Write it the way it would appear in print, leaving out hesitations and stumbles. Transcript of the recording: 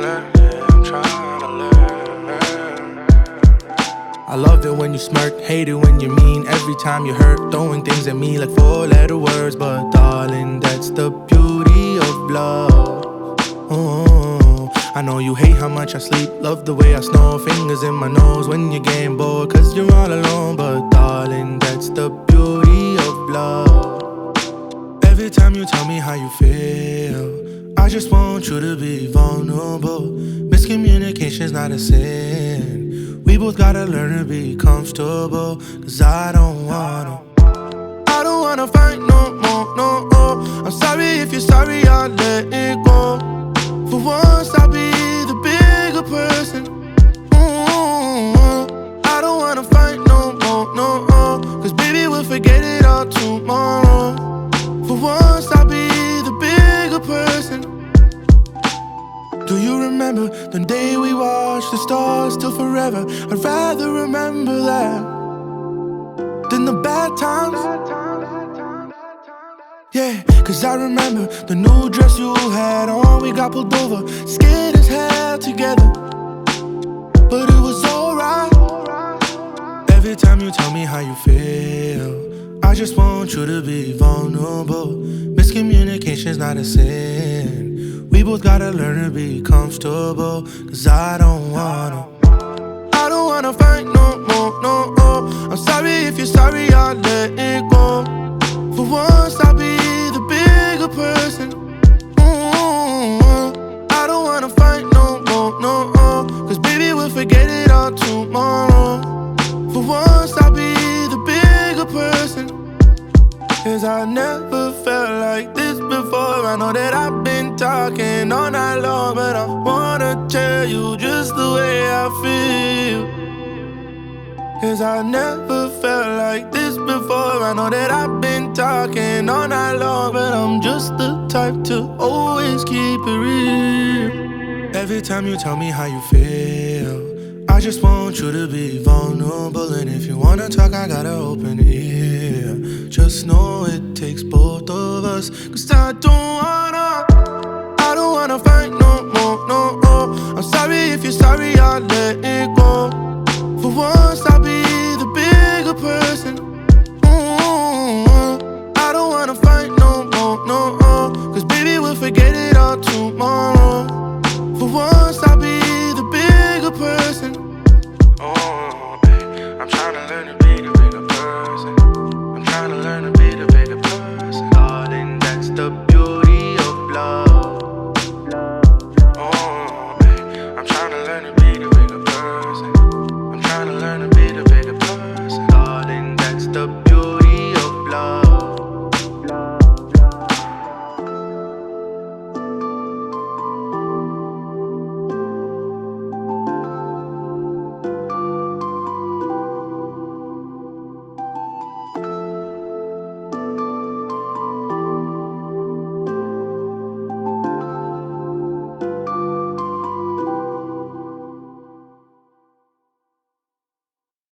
learn, yeah, I'm trying to learn. I love it when you smirk, hate it when you're mean. Every time you hurt, throwing things at me like four-letter words. But darling, that's the beauty of love. Oh, I know you hate how much I sleep, love the way I snore, fingers in my nose when you're getting bored, cause you're all alone. But darling, that's the beauty of love. Every time you tell me how you feel, I just want you to be vulnerable. Miscommunication's not a sin. We both gotta learn to be comfortable, cause I don't wanna fight no more, no. I'm sorry if you're sorry, I'll let it go. For once I'll be the bigger person. I don't wanna fight no more, no. Cause baby we'll forget it all tomorrow. For once I'll be the bigger person. Do you remember the day we watched the stars till forever? I'd rather remember that than the bad times. Yeah, cause I remember the new dress you had on. We got pulled over, scared as hell together, but it was alright. Every time you tell me how you feel, I just want you to be vulnerable. Miscommunication's not a sin. We both gotta learn to be comfortable, cause I don't wanna fight no more, no. I'm sorry if you're sorry, I'll let it go. For once I'll be the bigger person. I don't wanna fight no more, no. Cause baby we'll forget it all tomorrow. For once I'll be the bigger person. Cause I never felt like this before. I know that I've been talking all night long, but I wanna tell you just the way I feel. Cause I never felt like this before. I know that I've been talking all night long, but I'm just the type to always keep it real. Every time you tell me how you feel, I just want you to be vulnerable. And if you wanna talk, I got an open ear. Just know it takes both of us, cause I don't wanna